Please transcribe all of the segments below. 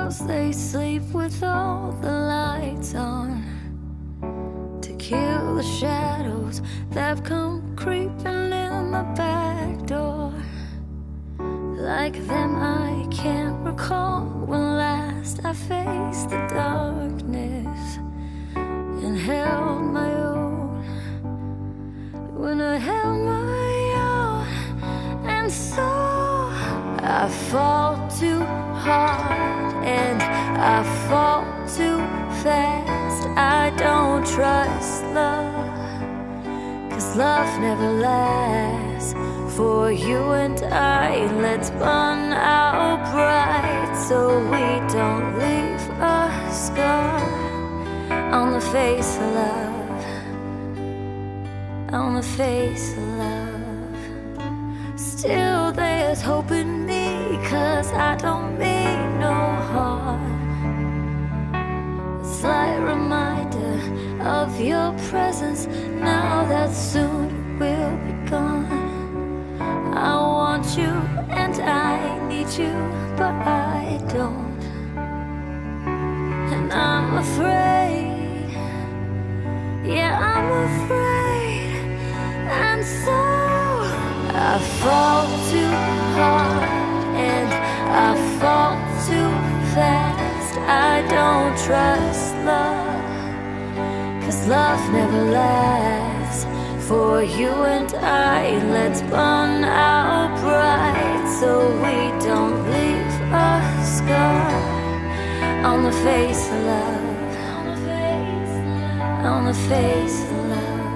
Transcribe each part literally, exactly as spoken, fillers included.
girls, they sleep with all the lights on to kill the shadows that come creeping in the back door. Like them, I can't recall when last I faced the darkness and held my own. When I held my own, and so I fall too hard and I fall too fast. I don't trust love, 'cause love never lasts. For you and I, let's burn out bright, so we don't leave a scar on the face of love, on the face of love. Still there's hope in me, 'cause I don't mean no harm. A slight reminder of your presence now that soon will be gone. I want you and I need you, but I don't. And I'm afraid, yeah, I'm afraid. And so I fall too hard and I fall too fast. I don't trust love, 'cause love never lasts. For you and I, let's burn out bright, so we don't leave a scar on the face of love, on the face, on the face of love.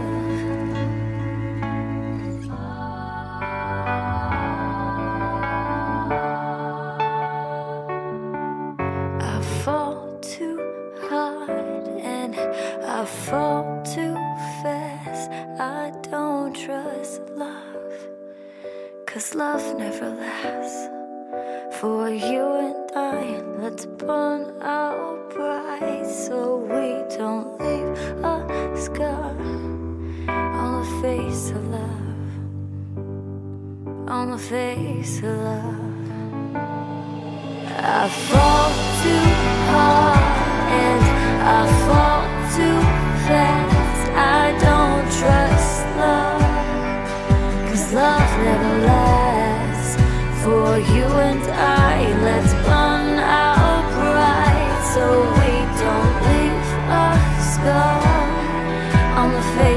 I fall too hard and I fall too fast. I don't trust love, 'cause love never lasts. For you and I, let's burn out bright, so we don't leave a scar on the face of love, on the face of love. I fall too hard and I fall too fast. I don't trust love, 'cause love never lasts. For you and I, let's burn out bright, so we don't leave a scar on the face